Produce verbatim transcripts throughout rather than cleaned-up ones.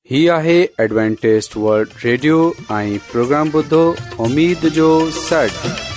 ही आहे Adventist World Radio ऐं प्रोग्राम ॿुधो उम्मीद जो सॾ।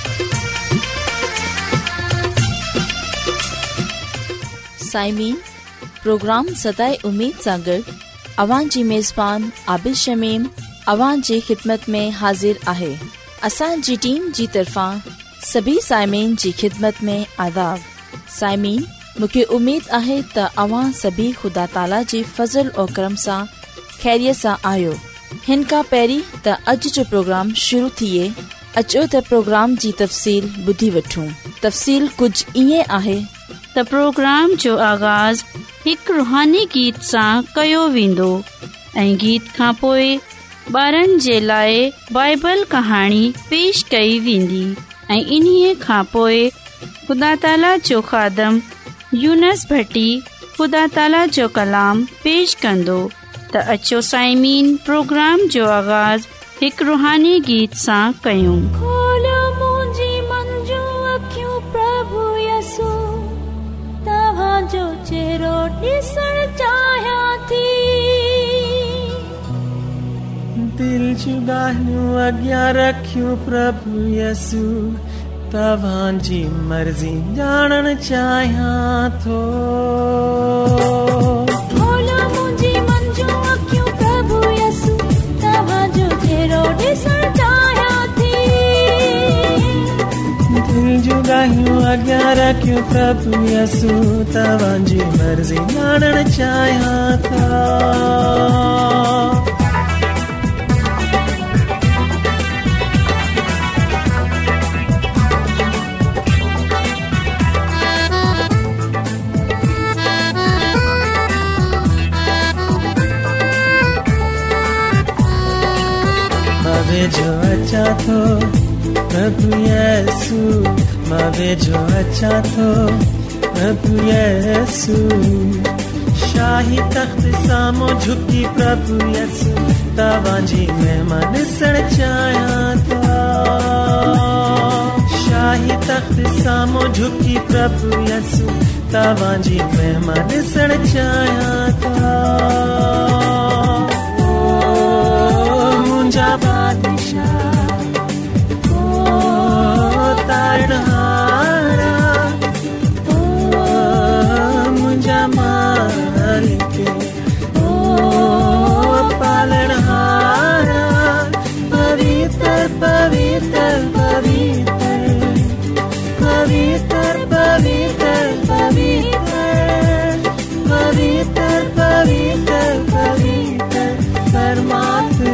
साइमीन प्रोग्राम सदाई उम्मीद सां गॾु अवां जी मेज़बान आबिद शमीम अवां जी ख़िदमत में हाज़िर आहे। असांजी टीम जी तरफ़ां सभी साइमीन जी ख़िदमत में आदाब। साइमीन, मूंखे उम्मीद आहे त अवां सभी ख़ुदा ताला जी फज़ल और करम सां खैरियत सां आहियो। हिन खां पहिरीं त अॼु जो प्रोग्राम शुरू थिए, अचो त प्रोग्राम जी तफ़सील ॿुधी वठूं। तफ़सील कुझु ईअं आहे त प्रोग्राम जो आगाज़ हिकु रुहानी गीत सां कयो वेंदो ऐं गीत खां पोइ ॿारनि जे लाइ बाइबल कहाणी पेश कई वेंदी ऐं इन्हीअ खां पोइ ख़ुदा ताला जो खादम यूनस भट्टी ख़ुदा ताला जो कलाम पेश कंदो। त अचो साइमीन, प्रोग्राम जो आगाज़ हिकु रुहानी गीत सां कयूं। खोलियो मुंहिंजी मंजू अखियूं प्रभु यसू, तव्हांजो चेहरो ॾिसण चाहियां थी। दिल जूं ॻाल्हियूं अॻियां रखियूं प्रभु यसू, तव्हांजी मर्ज़ी ॼाणण चाहियां थो। अॻियां रखियो प्रभु यसू, तव्हांजी मर्ज़ी ॼाणण चाहियां था। मां वेझो अचां थो प्रभु यसू, मां वेझो अचां थो प्रभु यसू, शाही तख्त साम्हूं झुकी प्रभु यसू, तव्हांजी महिमा ॾिसण चाहियां था। शाही तख्त साम्हूं झुकी प्रभु यसू, तव्हांजी महिमा ॾिसण चाहियां था। ओ मुंहिंजा बादशाह, तारणहारा, ओ मुंहिंजा मालिक, ओ पालनहारा, पवित्र पवित्र पवित्र पवित्र पवित्र पवित्र पवित्र पवित्र पवित्र परमात्मा।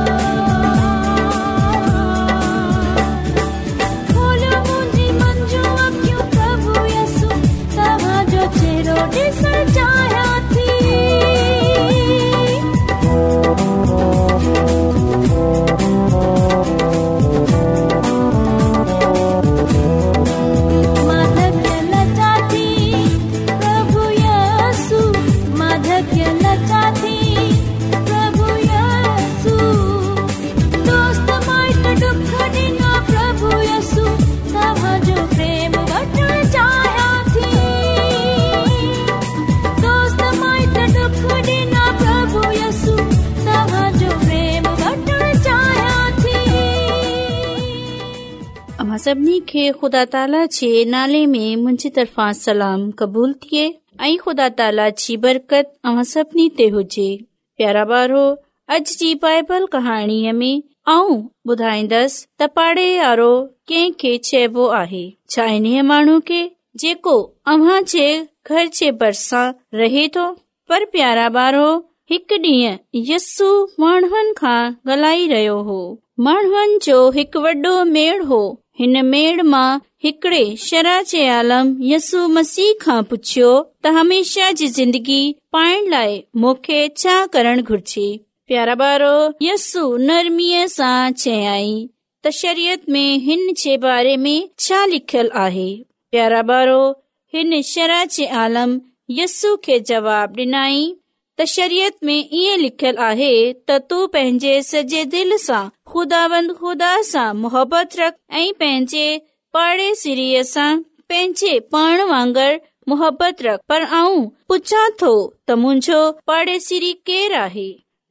सभिनी खे ख़ुदा ताला जे नाले में मुंहिंजी तरफ़ां सलाम क़बूल थिए ऐं ख़ुदा ताला जी बरकत अव्हां सभिनी ते हुजे। प्यारा ॿारो, अॼु जी बाइबल कहाणीअ में आऊं ॿुधाईंदसि त पाड़े वारो कंहिंखे चइबो आहे। छा इन्हीअ माण्हू खे जेको अव्हां जे घर जे भरिसां रहे थो? पर प्यारा ॿारो, हिकु ॾींहुं यसू माण्हुनि खां ॻाल्हाई रहियो हो। माण्हुनि जो हिकु वॾो मेड़ हो। हिन मेड़ मां हिकिड़े शरा जे आलम यसू मसीह खां पुछियो त हमेशा जी ज़िंदगी पाइण लाइ मूंखे छा करण घुर्जे। प्यारा ॿारो, यसू नरमीअ सां चयाई त शरीयत में हिन जे बारे में छा लिखियल आहे। प्यारा ॿारो, हिन शरा जे आलम यसू खे जवाब ॾिनाई त शरीयत में ईअं लिखियल आहे त तूं पंहिंजे सॼे दिल सां ख़ुदावंद ख़ुदा सां मोहबत रख ऐं पंहिंजे पाड़ेसीरीअ सां पंहिंजे पाण वांगुरु मोहबत रख। पर आऊं पुछां थो त मुंहिंजो पाड़ेसीरी केरु आहे?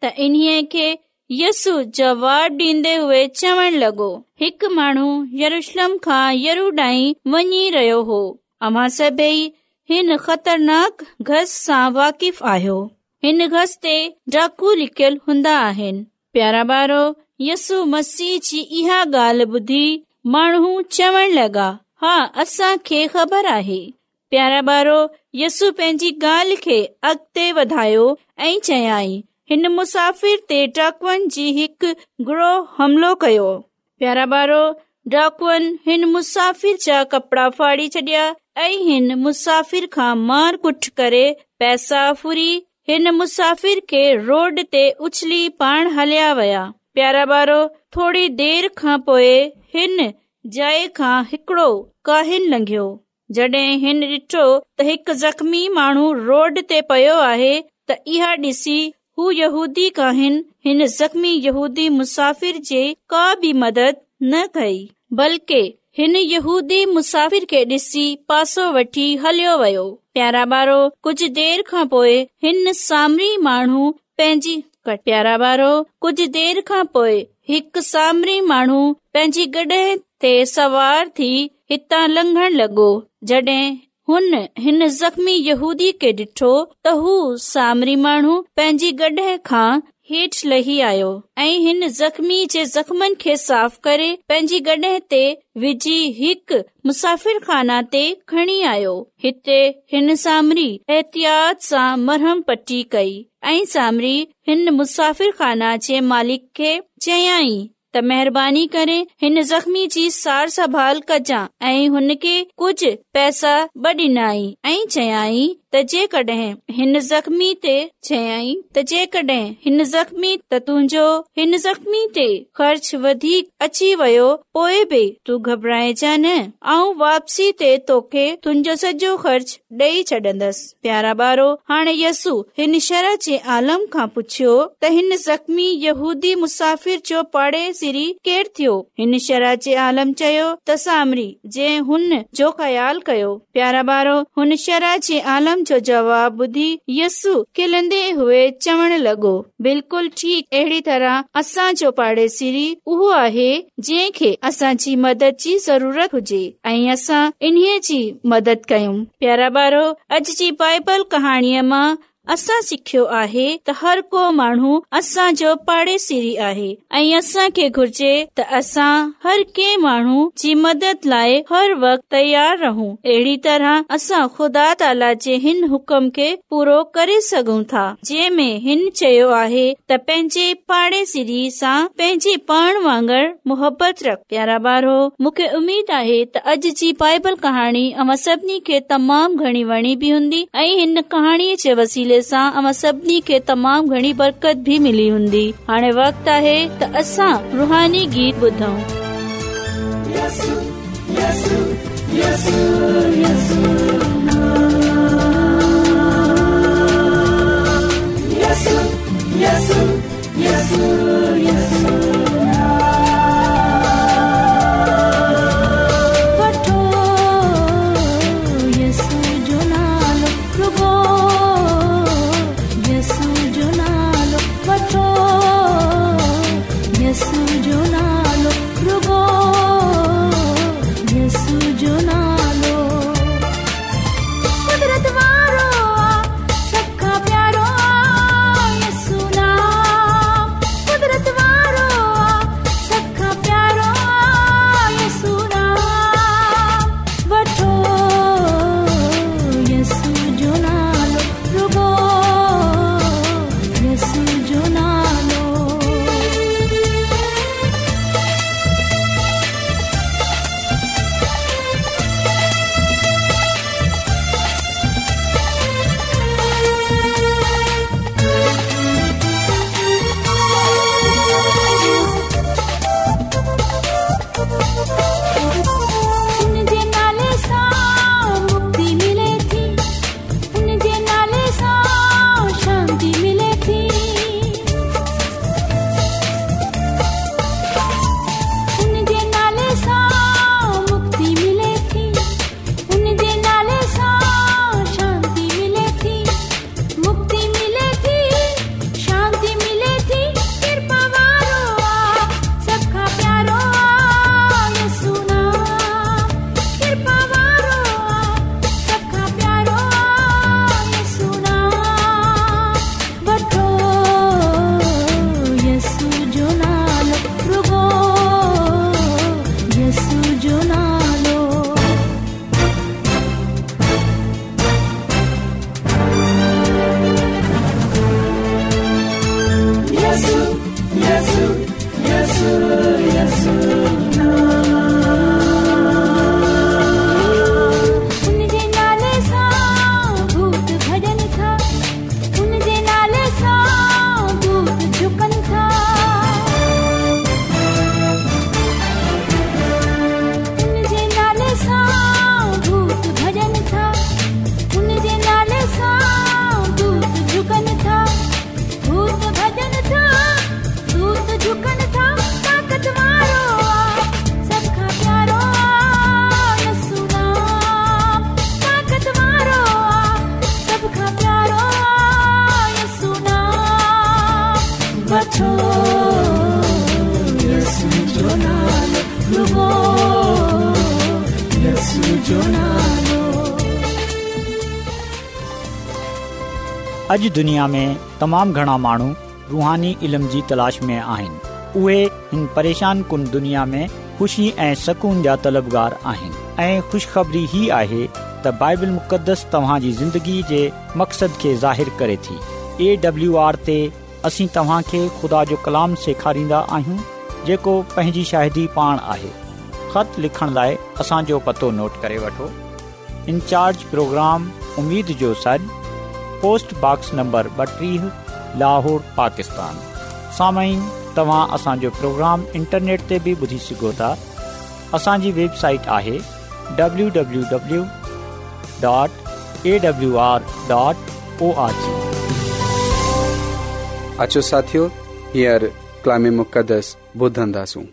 त इन्हीअ खे यसु जवाब ॾींदे हुए चवण लॻो, हिकु माण्हू यरूशलेम खां यरू ॾांहुं वञी रहियो हो। अव्हां सभई हिन ख़तरनाक घस सां वाक़िफ़ आहियो। हिन घस ते डाकू लिकियल हूंदा आहिनि। प्यारा ॿारो, यसु मसीह जी इहा ॻाल्हि ॿुधी माण्हू चवण लॻा, हा असां खे ख़बर आहे। प्यारा ॿारो, यसु पंहिंजी ॻाल्हि खे अॻिते वधायो ऐं चयाई, हिन मुसाफ़िर ते डाकुअनि जी हिकु गिरोह हमलो कयो। प्यारा ॿारो, डाकुअनि हिन मुसाफ़िर जा कपड़ा फाड़ी छॾिया ऐं हिन मुसाफ़िर खां मार कुट करे पैसा फुरी हिन मुसाफ़िर खे रोड ते उछली पाण हलिया विया। प्यारा ॿारो, थोरी देर खां पोइ हिन जाइ खां हिकिड़ो काहिन लंघियो। जॾहिं हिन ॾिठो त हिकु ज़ख़्मी माण्हू रोड ते पियो आहे त इहा ॾिसी हू यहूदी काहिन हिन ज़ख़्मी यहूदी मुसाफ़िर जे का बि मदद न कई, बल्कि हिन यहूदी मुसाफ़िर खे ॾिसी पासो वठी हलियो वियो। प्यारा ॿारो, कुझु देर खां पोइ हिन सामरी माण्हू पंहिंजी प्यारा ॿारो कुझु देर खां पोइ हिकु सामरी माण्हू पंहिंजी गॾह ते सवार थी हितां लंघण लॻो। जॾहिं हुन हिन ज़ख़्मी यहूदी खे ॾिठो त हू सामरी माण्हू पंहिंजी गॾह खां हेठि लही आयो ऐं हिन ज़ख़्मी जे ज़ख़्मनि खे साफ़ करे पंहिंजी गॾह ते विझी हिकु मुसाफ़िर खाना ते खणी आयो। हिते हिन सामरी एहतियात सां मरहम पट्टी कई ऐं सामरी हिन मुसाफ़िर खाना जे मालिक खे चयाई त महिरबानी करे हिन ज़ख़्मी जी सार संभाल कजां ऐं हुन खे कुझु पैसा ॿ ॾिनाई ऐं चयाई त जेकॾहिं हिन ज़ख़्मी ते चयाई त जेकॾहिं हिन ज़ख़्मी त तुंहिंजो हिन ज़ख़्मी ते ख़र्च वधीक अची वियो पोइ बि तूं घबराइजां न, आऊं वापसी ते तोखे तुंहिंजो सॼो ख़र्च ॾेई छॾंदसि। प्यारा ॿारो, हाणे यसु हिन शरह जे आलम खां पुछियो त हिन ज़ख़्मी यहूदी मुसाफ़िर जो पाड़े सिरी केरु थियो। हिन शरह जे आलम चयो त सामरी जंहिं हुन जो ख़याल कयो। प्यारा ॿारो, हुन शरह जे आलम जो जवाब ॿुधी यसु खिलंदे हुए चवण लॻो, बिल्कुलु ठीक अहिड़ी तरह असांजो पाड़ेसिरी उहो आहे जंहिंखे असांजी मदद जी ज़रूरत हुजे ऐं असां इन्हीअ जी मदद कयूं। प्यारा ॿारो, अॼु जी बाइबल कहाणीअ मां असां सिखियो आहे त हर को माण्हू असांजो पाड़ेसिरी आहे ऐं असांखे घुर्जे त असां हर कंहिं माण्हू जी मदद लाइ हर वक़्तु तयार रहूं। अहिड़ी तरह असां ख़ुदा ताला जे हिन हुकम खे पूरो करे सघूं था जंहिंमें हिन चयो आहे त पंहिंजे पाड़ेसिरी सां पंहिंजे पाण वांगुरु मुहबत रख। प्यारा ॿारो, मूंखे उमेद आहे त अॼु जी बाइबल कहाणी अव्हां सभिनी खे तमामु घणी वणी बि हूंदी ऐं हिन कहाणीअ जे वसीले सां अव्हां सभिनी खे तमामु घणी बरकत बि मिली हूंदी। हाणे वक़्तु आहे त असां रूहानी गीत ॿुधूं। यसु, यसु, यसु, यसु, यसु, यसु, यसु, यसु, वठो यसु जो नालो प्रभु, यसु जो नालो वठो, यसु जो नालो प्रभु, यसु जो नालो कुदरत वारो सखा प्यारो यसु नाम, कुदरत वारो सखा प्यारो यसु नाम, वठो यसु जो नालो प्रभु, यसु जो नालो। वठो यसु जो नालो रुगो यसु जो नालो। अॼु दुनिया में तमामु घणा माण्हू रूहानी इल्म जी तलाश में आहिनि। उहे हिन परेशान कुन दुनिया में ख़ुशी ऐं सकून जा तलबगार आहिनि ऐं ख़ुशख़बरी ही आहे त बाइबल मुक़दस तव्हां जी ज़िंदगी जे मक़सद खे ज़ाहिर करे थी। ए डब्ल्यू आर ते असीं तव्हां खे ख़ुदा जो कलाम सेखारींदा आहियूं जेको पंहिंजी शाहिदी पाण आहे। ख़त लिखण लाइ असांजो पतो नोट करे वठो। इंचार्ज प्रोग्राम उम्मीद जो सॾ, पोस्ट बॉक्स नंबर ॿटीह, लाहौर, पाकिस्तान। सामाईन, तव्हां असांजो प्रोग्राम इंटरनेट ते बि ॿुधी सघो था। असांजी वेबसाइट आहे W W W dot A W R dot O R G. अचो साथियो, हींअर कलाम मुक़दस ॿुधंदासूं।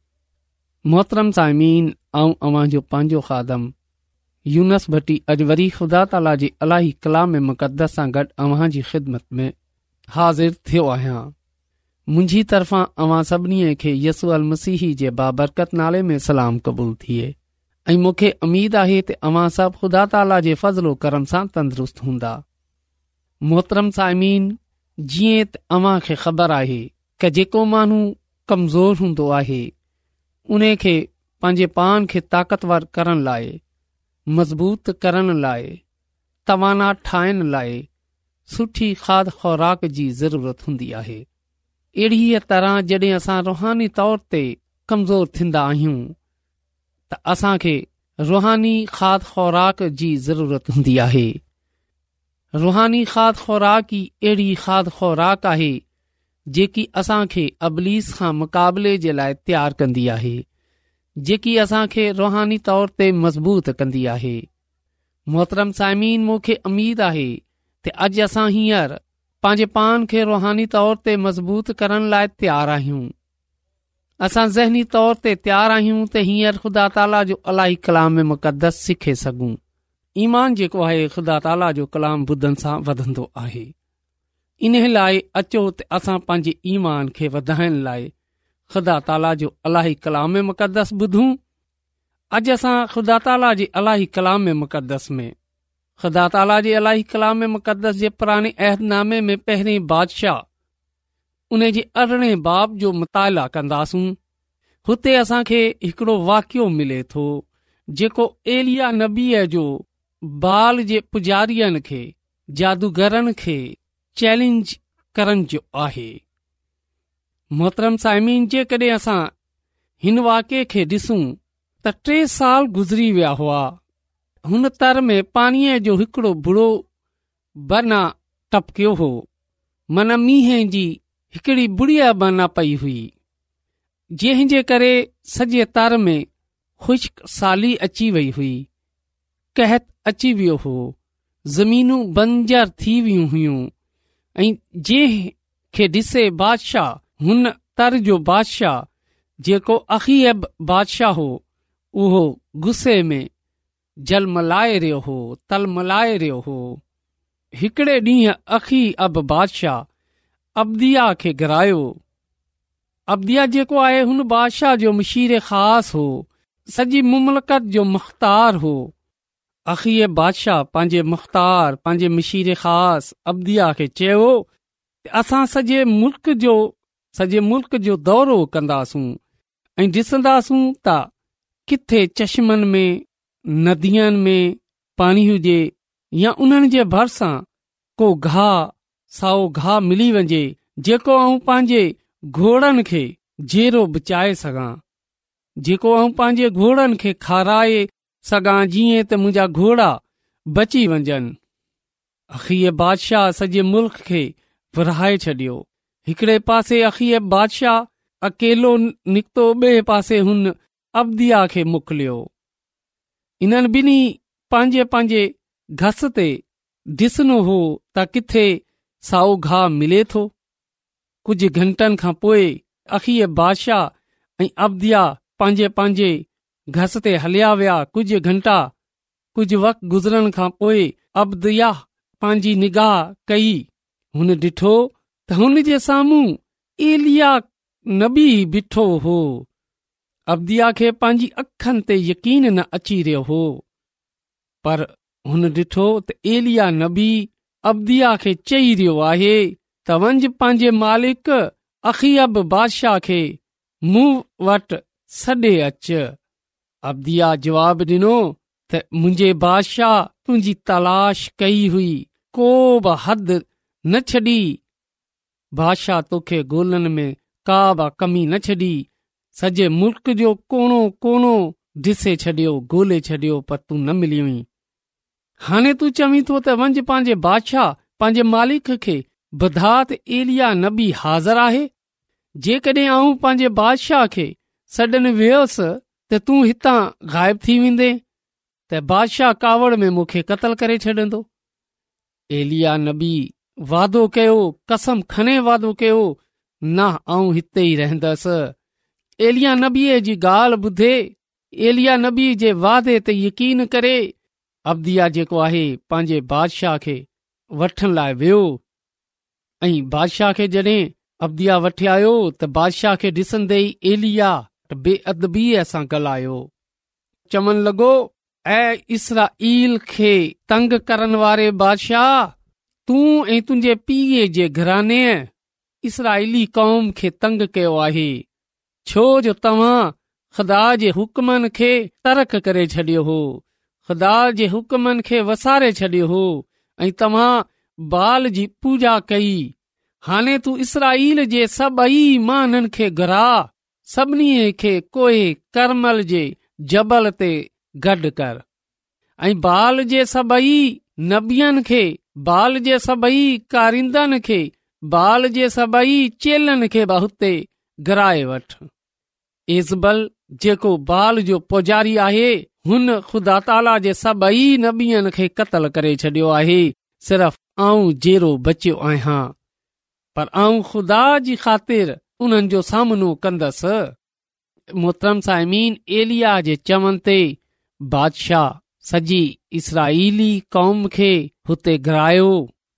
मोहतरम साइमीन, आऊं अवां जो पंहिंजो खादम यूनस भट्टी अॼु वरी ख़ुदा ताला जी अलाही कलाम मुक़दस सां गॾु अव्हां जी ख़िदमत में हाज़िर थियो आहियां। मुंहिंजी तरफ़ां अव्हां सभिनी खे यसू अल मसीही जे बाबरकत नाले में सलाम क़बूल थिए ऐं मूंखे उमीद आहे त अव्हां सभु ख़ुदा ताला जे फज़लो करम सां तंदुरुस्त हूंदा। मोहतरम साइमीन, जीअं त अव्हां खे ख़बर आहे कि जेको माण्हू कमज़ोर हूंदो आहे उन खे पंहिंजे पान खे ताक़तवर करण लाइ, मज़बूत करण लाइ, तवाना ठाहिण लाइ सुठी खाद ख़ुराक जी ज़रूरत हूंदी आहे। अहिड़ीअ तरह जॾहिं असां रुहानी तौर ते कमज़ोर थींदा आहियूं त असांखे रुहानी खाद ख़ुराक जी ज़रूरत हूंदी आहे। रुहानी खाद ख़ुराक ई अहिड़ी खाद ख़ुराक आहे जेकी असांखे अबलीस खां मुक़ाबले जे लाइ तयारु कंदी आहे, जेकी असांखे रुहानी तौर ते मज़बूत कंदी आहे। मोहतरम साइमीन, मूंखे उमीद आहे त अॼु असां हींअर पंहिंजे पान खे रुहानी तौर ते मज़बूत करण लाइ तयारु आहियूं। असां ज़हनी तौर ते तयारु आहियूं त हींअर ख़ुदा ताला जो अलाही कलाम मुक़दस सिखे सघूं। ईमान जेको आहे ख़ुदा ताला जो कलाम ॿुधण सां वधंदो आहे। इन लाइ अचो त असां पंहिंजे ईमान खे वधाइण लाइ ख़ुदा ताला जो अलाही कलाम मुक़दस ॿुधूं। अॼु असां ख़ुदा ताला जे अलाही कलाम मुक़दस में ख़ुदा ताला जे अलाही कलाम मुक़दस जे पुराणे अहदनामे में पहिरें बादशाह उन जे अरिड़हें बाब जो मुताला कंदासूं। हुते असांखे हिकिड़ो वाक़ियो मिले थो जेको एलिया नबीअ जो बाल जे पुजारियुनि खे, जादूगरनि खे चैलेंज करण जो आहे। मोहतरम साइमीन, जेकॾहिं असां हिन वाक़े खे ॾिसूं त टे साल गुज़री विया हुआ। हुन तर में पाणीअ जो हिकिड़ो बुरो बना टपकियो हो, मन मींहं जी हिकिड़ी बुढ़िया बना पई हुई, जंहिं जे करे सॼे तर में ख़ुश्क साली अची वई हुई, कहत अची वियो हो, ज़मीनूं बंजर थी वियूं हुयूं ऐं जंहिं खे ॾिसे बादशाह, हुन तर जो बादशाह जेको अखीब बादशाह हो, उहो गुस्से में जलमलाए रहियो हो, तलमलाए रहियो हो। हिकिड़े ॾींहुं अखी अब बादशाह अब्दिया खे घिरायो। अब्दिया जेको आहे हुन बादशाह जो मुशीर ख़ासि हो, सॼी मुमलकत जो मुख़्तार हो। अखी बादशाह पंहिंजे मुख़्तार, पंहिंजे मुशीर ख़ासि अब्दिया खे चयो त असां सॼे मुल्क जो सॼे मुल्क जो दौरो कंदासूं ऐं ॾिसंदासूं त किथे चश्मनि में, नदियुनि में पाणी हुजे या उन्हनि जे भरिसां को घाह, साओ घाह मिली वञे जेको आऊं पंहिंजे घोड़नि खे जेरो बचाए सघां, जेको आऊं पंहिंजे घोड़नि खे खाराए सघां, जीअं त मुंहिंजा घोड़ा बची वञनि। अखीअ बादशाह सॼे मुल्क खे विरहाए छॾियो। हिकिड़े पासे अखीअ बादशाह अकेलो निकितो, ॿिए पासे हुन अब्दिया खे मोकिलियो। इन्हनि ॿिन्ही पंहिंजे पंहिंजे घस ते ॾिसणो हो त किथे साओ घाह मिले थो। कुझु घंटनि खां पोइ अखीअ बादशाह ऐं अब्दिया पंहिंजे पंहिंजे घस ते हलिया विया। कुझु घंटा कुझु वक़्तु गुज़रण खां पोइ अब्दिया पंहिंजी निगाह कई। हुन ॾिठो त हुन जे साम्हूं एलिया नबी बीठो हो। अब्दिया खे पंहिंजी अखनि ते यकीन न अची रहियो हो, पर हुन ॾिठो त एलिया नबी अब्दिया खे चई रहियो आहे त वञ पंहिंजे मालिक अखीअब बादशाह खे मूं वटि सॾे अच। अब्दिया जवाब ॾिनो त मुंहिंजे बादशाह तुंहिंजी तलाश कई हुई, को बि हद न छॾी। बादशाह तोखे ॻोल्हण में का बि कमी न छॾी। सॼे मुल्क जो कोनो कोनो ॾिसे छॾियो, ॻोल्हे छॾियो, पर तूं न मिली। हाणे तूं चवीं थो त वञ पंहिंजे बादशाह पंहिंजे मालिक खे ॿुधा त एलिया नबी हाज़िर आहे। जेकॾहिं आऊं पंहिंजे बादशाह खे सॾनि वियोसि त तूं हितां ग़ाइब थी वेंदे, त बादशाह कावड़ में मूंखे क़तल करे छॾंदो। एलिया नबी वादो कयो, कसम खणे वादो कयो, न आऊं हिते ई रहंदसि। एलिया नबीअ जी ॻाल्हि ॿुधे, एलिया नबी जे वादे ते यकीन करे अब्दिया जेको आहे पंहिंजे बादशाह खे वठण लाइ वियो। ऐं बादशाह खे जॾहिं अब्दिया वठी आयो त बादशाह खे ॾिसंदे ई एलिया बेअदबीअ सां ॻाल्हायो। चवण लॻो, ऐं इसराईल खे तंग करण वारे बादशाह, तूं ऐं तुंहिंजे पीउ जे घराने इसराईली क़ौम खे तंग कयो आहे, छो जो तव्हां ख़ुदा जे हुकमनि खे तर्क करे छॾियो हो, ख़ुदा जे हुकमनि खे वसारे छॾियो हो, ऐं तव्हां बाल जी पूजा कई। हाणे तूं इसराईल जे सभई माननि खे घुरा, सभिनी खे कोई करमल जे जबल ते गॾु कर, ऐं बाल जे सभई नबियनि खे, बाल जे सभई कारिंदनि खे, बाल जे सभई चेलनि खे बि हुते घुराए वठ। इज़बल जेको बाल जो पुजारी आहे, हुन ख़ुदा ताला जे सभई नबियनि खे क़तल करे छॾियो आहे। सिर्फ़ आऊं जहिड़ो बचियो आहियां, पर आऊं ख़ुदा जी ख़ातिर उन्हनि जो सामनो कंदसि। मोहतरम साइमीन, एलिया जे चवण ते बादशाह सॼी इसराईली क़ौम खे हुते घुरायो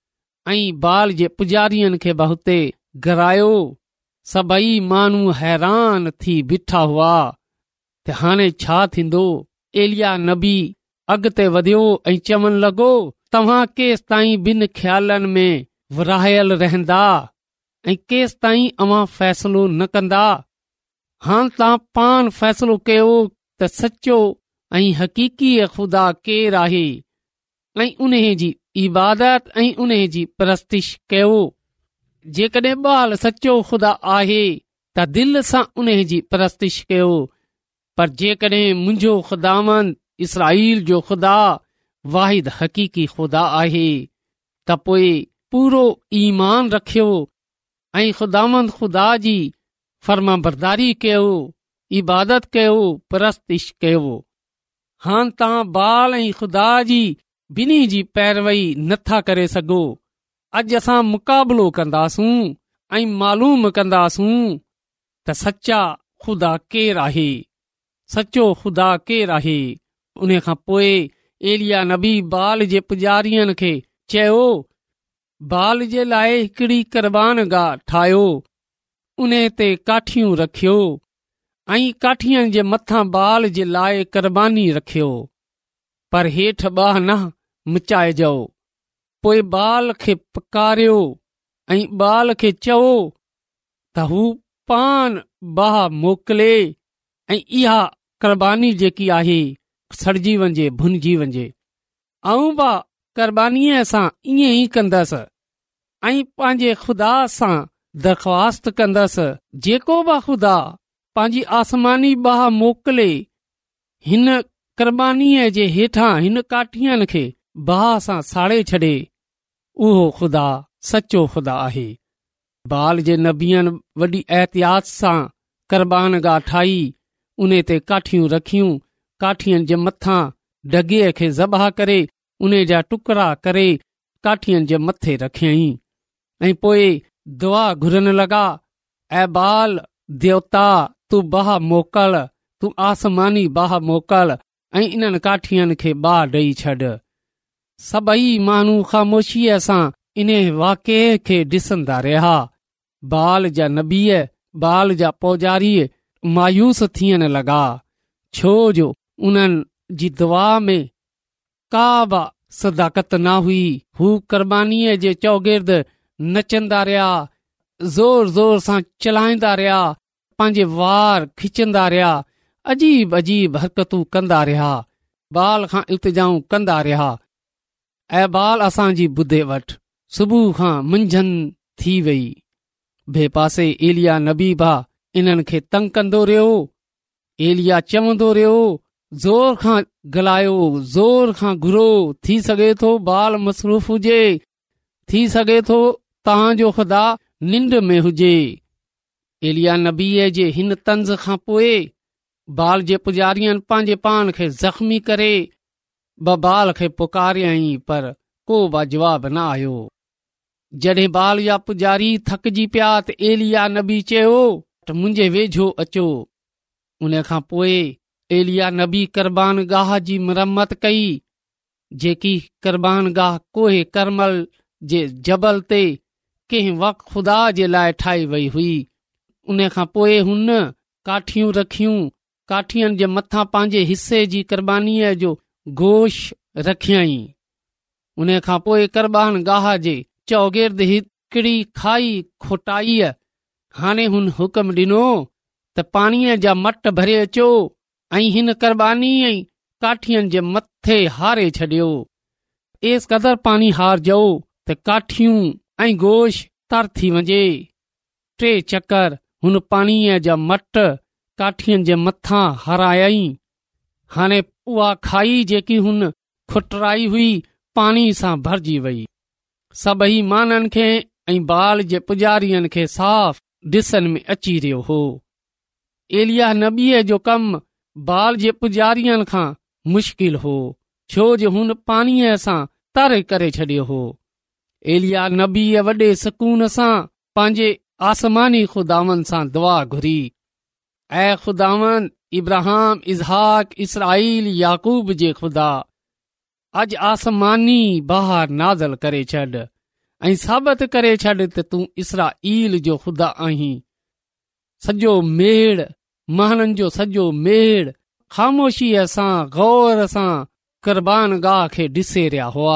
ऐं बाल जे पुजारियुनि खे बि हुते घुरायो। सभई माण्हू हैरान थी बीठा हुआ त हाणे छा थींदो। एलिया नबी अॻिते वधियो ऐं चवण लॻो, तव्हां केसि ताईं बिन ख़्यालनि में विराहियल रहंदा ऐं केसि ताईं अवां फ़ैसिलो न कंदा। हाणे तव्हां पान फ़ैसिलो कयो त सचो ऐं हक़ीक़ी ख़ुदा केरु आहे, ऐं उन जी इबादत ऐं उन जी परस्तिश कयो। जेकॾहिं बाल सचो ख़ुदा आहे त दिलि सां उन जी परस्तिश कयो, पर जेकॾहिं मुंहिंजो ख़ुदावंद इसराईल जो ख़ुदा वाहिद हक़ीक़ी ख़ुदा आहे त पोइ पूरो ईमान रखियो ऐं ख़ुदावंद ख़ुदा जी फर्मा बरदारी कयो, इबादत कयो, परस्तिश कयो। हाणे तव्हां बाल ऐं ख़ुदा जी ॿिन्ही जी पैरवई नथा करे सघो। अॼु असां मुक़ाबिलो कंदासूं ऐं मालूम कंदासूं त सचा ख़ुदा केरु आहे, सचो ख़ुदा केरु आहे। उन खां पोइ एलिया नबी बाल जे पुजारियुनि खे चयो, बाल जे लाइ हिकिड़ी क़ुर्बान गाह ठाहियो, उन ते काठियूं रखियो ऐं काठियुनि जे मथां बाल जे लाइ क़ुर्बानी रखियो, पर हेठि बाह न मचाइजो। पोइ बाल खे पकारियो ऐं बाल खे चओ त हू पान बाह मोकिले ऐं इहा क़ुर्बानी जेकी आहे सड़जी वञे, भुनिजी वञे। आऊं बा क़ुर्बानीअ सां ईअं ई कंदसि ऐं पंहिंजे ख़ुदा सां दरख़्वास्त कंदसि, जेको बि ख़ुदा पंहिंजी आसमानी बाह मोकिले हिन क़ुर्बानीअ जे हेठां हिन काठियुनि खे बाह सां साड़े छॾे, उहो ख़ुदा सचो ख़ुदा आहे। बाल जे नबियनि वॾी एहतियात सां क़ुर्बान गाह ठाही, उन ते काठियूं रखियूं, काठियुनि जे मथां डगीअ खे ज़बह करे उन जा टुकड़ा करे काठियुनि जे मथे रखियईं ऐं पोइ दुआ घुरन लॻा, ऐं बाल देवता तूं बाह मोकल, तूं आसमानी बाह मोकल ऐं इन्हनि काठियुनि खे बाह ॾेई छॾ। सभई माण्हू ख़ामोशीअ सां इन वाक़िए खे ॾिसंदा रहिया। बाल जा नबीअ बाल जा पौजारी मायूस थियण लॻा, छो जो उन्हनि जी दुआ में का बि सदाकत न हुई। हू क़ुर्बानीअ जे चौगिर्द नचंदा रहिया, ज़ोर ज़ोर सां चलाईंदा रहिया, पंहिंजे वार खिचंदा रहिया, अजीब अजीब हरकतूं कंदा रहिया, बाल खां इल्तिजाऊं कंदा रहिया। ऐं बाल असांजी ॿुधे वठि सुबुह खां मंझंदि थी वई। ॿिए पासे एलिया नबी बा इन्हनि खे तंग कंदो रहियो। एलिया चवंदो रहियो, ज़ोर खां ॻाल्हायो, ज़ोर खां घुरो, थी सघे थो बाल मसरूफ़ हुजे, थी सघे थो तव्हांजो ख़ुदा निंड में हुजे। एलिया नबीअ जे हिन तंज़ खां पोइ बाल जे पुजारियनि पंहिंजे पान खे ज़ख़्मी करे ब बाल खे पुकारियई, पर को बि जवाब न आयो। जॾहिं बाल या पुजारी थकिजी पिया त एलिया नबी चयो त मुंहिंजे वेझो अचो। उन खां पोइ एलिया नबी क़ुर्बान गाह जी मरम्मत कई, जेकी क़ुर्बान गाह कोहे करमल जे जबल ते कंहिं वक़्तु ख़ुदा जे लाइ ठाही वई हुई। उन खां पोइ हुन काठियूं रखियूं, काठियुनि जे मथां पंहिंजे हिसे जी क़ुर्बानीअ जो गोश रखियई। उन खां पोइ क़ुर्बान गाह जे चौगिर्द हिकिड़ी खाई खोटाई। हाणे हुन हुकम ॾिनो त पाणीअ जा मट भरे अचो ऐं हिन क़ुर्बानी ऐं काठियुनि जे मथे हारे छॾियो। एस क़दर पाणी हारजो त काठियूं ऐं गोश तर थी वञे। टे चकर हुन पाणीअ जा मट काठियुनि जे मथां हारायई। हाणे उहा खाई जेकी हुन खुटराई हुई पाणी सां भरिजी वई। सभई माननि खे ऐं बाल जे पुजारियनि खे साफ़ ॾिसण में अची रहियो हो। एलिया नबीअ जो कमु बाल जे पुजारियनि खां मुश्किल हो, छो जो हुन पाणीअ सां तर करे छॾियो हो। एलिया नबीअ वॾे सुकून सां पंहिंजे आसमानी ख़ुदावंद सां दुआ घुरी, ऐं ख़ुदावंद इब्राहिम, इसहाक, इसराईल, याकूब जे ख़ुदा, अॼु आसमानी बहार नाज़िल करे छॾ ऐं साबित करे छॾ त तूं इसराईल जो ख़ुदा आहीं। सॼो मेड़, महननि जो सॼो मेड़ ख़ामोशीअ सां गौर सां क़ुर्बान गाह खे ॾिसे रहिया हुआ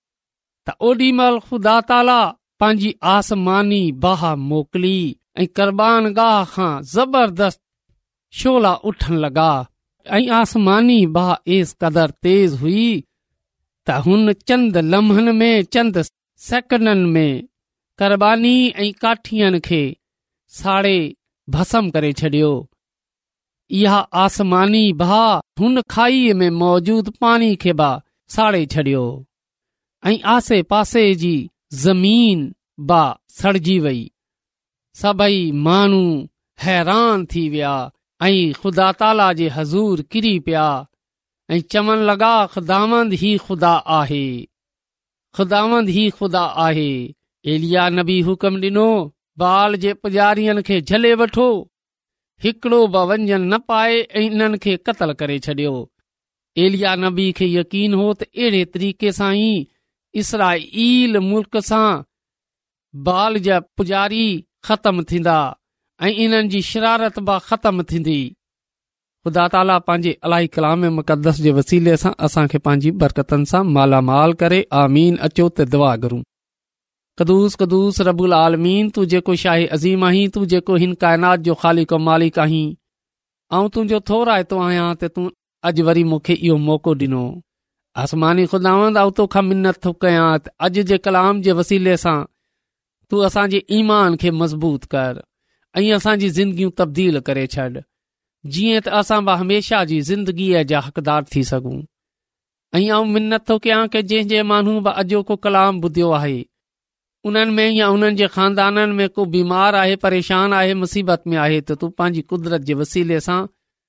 त ओॾी महिल ख़ुदा ताला पंहिंजी आसमानी बाह मोकिली ऐं क़ुर्बान गाह खां ज़बरदस्त शोला उठण लॻा ऐं आसमानी बाह एस क़दर तेज़ हुई त हुन चंद लम्हनि में, चंद सेकंडनि में क़ुर्बानी ऐं काठियुनि खे साड़े भस्म करे छॾियो। इहा आसमानी बाह हुन खाईअ में मौजूद पाणी खे बि साड़े छॾियो ऐं आसे पासे जी ज़मीन बि सड़जी वई। सभई माण्हू हैरान थी विया ऐं ख़ुदा ताला जे हज़ूर किरी पिया ऐं चवण लॻा, ख़ुदावंद ही ख़ुदा आहे, ख़ुदावंद ही ख़ुदा आहे। एलिया नबी हुकम ॾिनो, बाल जे पुजारियनि खे झले वठो, हिकिड़ो बि वंजन न पाए ऐं इन्हनि खे क़तल करे छॾियो। एलिया नबी खे यकीन हो त अहिड़े तरीक़े सां ई इसराईल मुल्क सां बाल जा पुजारी ख़तम थींदा ऐं इन्हनि जी शरारत बि ख़तम थींदी। ख़ुदा ताला पंहिंजे अलाही कलाम मुक़दस जे वसीले सां असांखे पंहिंजी बरकतनि सां मालामाल करे। आमीन। अचो त दुआ करूं। कदूस कदूस रबुल आलमीन, तू जेको शाही अज़ीम आहीं, तू जेको हिन काइनात जो ख़ालिक मालिक आहीं, ऐं तुंहिंजो थो रायतो आहियां त तूं अॼु वरी मूंखे इहो मौक़ो ॾिनो। आसमानी ख़ुदावंद, आऊं तोखां मिन्नत थो कयां त अॼु जे कलाम जे वसीले सां तू असांजे ईमान खे मज़बूत कर ऐं असांजी ज़िंदगियूं तब्दील करे छॾ, जीअं त असां बि हमेशा जी ज़िंदगीअ जा हक़दार थी सघूं। ऐं आऊं मिन्नत थो कयां कि जंहिं जंहिं माण्हू बि अॼोको कलाम ॿुधियो आहे, उन्हनि में या उन्हनि जे ख़ानदाननि में को बीमार आहे, परेशान आहे, मुसीबत में आहे, त तूं पंहिंजी कुदरत जे वसीले सां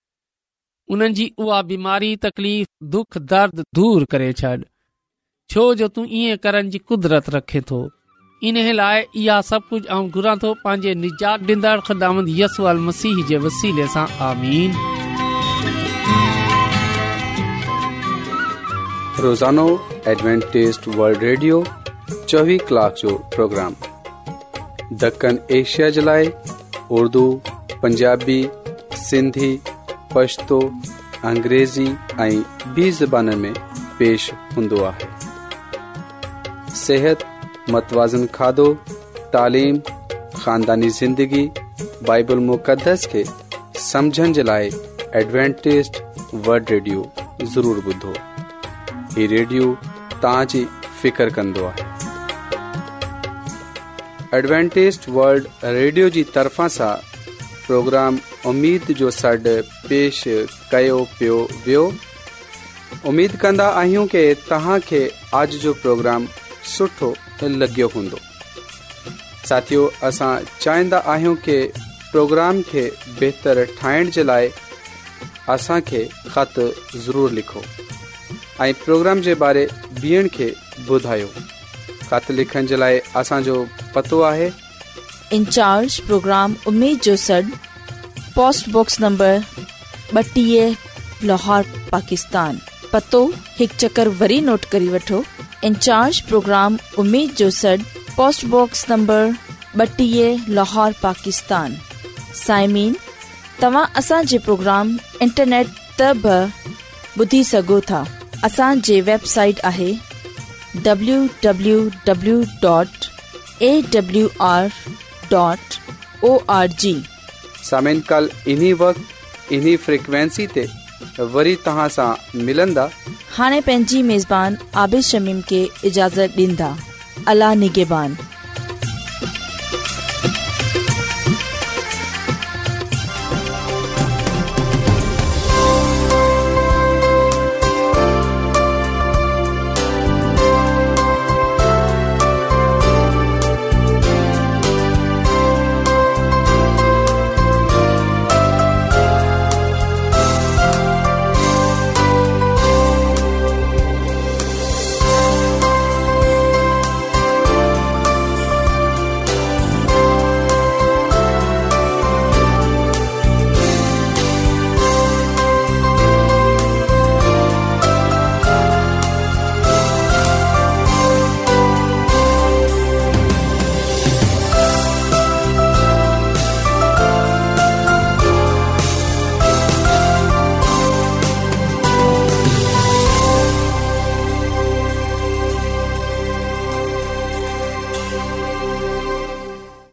उन्हनि जी उहा बीमारी, तकलीफ़, दुख, दर्द दूर करे छॾ, छो जो तूं ईअं करण जी कुदरत रखे थो। इन लाइ इहा सभु कुझु आऊं घुरां थो पंहिंजे निजात ॾींदड़ ख़ुदावंद यसू अल मसीह जे वसीले सां। आमीन। रोज़ानो एडवेंटिस्ट वर्ल्ड रेडियो चौबीस कलाक जो प्रोग्राम दक्कन एशिया जे लाइ उर्दू, पंजाबी, सिंधी, पश्तो, अंग्रेज़ी ऐं ॿी ज़बाननि में पेश हूंदो आहे। सिहत, मतवाज़न खाधो, तालीम, ख़ानदानी ज़िंदगी, बाइबल मुक़दस खे समझण जे लाइ एडवेंटिस्ट वर्ल्ड रेडियो ज़रूरु ॿुधो। ही रेडियो तव्हांजी फिकर कंदो आहे। एडवेंटिस्ट वर्ल्ड रेडियो जी तरफ़ां सां प्रोग्राम उम्मीद जो सॾु पेश कयो पियो वियो। उम्मीद कंदा आहियूं कि तव्हांखे अॼु जो प्रोग्राम सुठो लॻियो हूंदो। साथियो, असां चाहींदा आहियूं कि प्रोग्राम खे बहितर ठाहिण जे लाइ असांखे ख़त ज़रूरु लिखो ऐं प्रोग्राम जे बारे ॿियनि खे ॿुधायो। ख़त लिखण जे लाइ असांजो पतो आहे इंचार्ज प्रोग्राम उम्मीद जो सॾु, पोस्ट बॉक्स नंबर ॿटीह, लाहौर, पाकिस्तान। पतो हिकु चकर वरी नोट करे वठो। इंचार्ज प्रोग्राम उम्मीद जो सॾु, पोस्ट बॉक्स नंबर ॿटीह, लाहौर, पाकिस्तान। साइमीन, तव्हां असांजे प्रोग्राम इंटरनेट ते बि ॿुधी सघो था। असांजे वेबसाइट आहे W W W dot A W R dot O R G. सामिन कल इन्ही वक़्त इन्ही फ्रिक्वेंसी ते वरी तव्हां सां मिलंदा। हाणे पंहिंजी मेज़बान आबिद शमीम खे इजाज़त ॾींदा। अल्लाह निगहबान।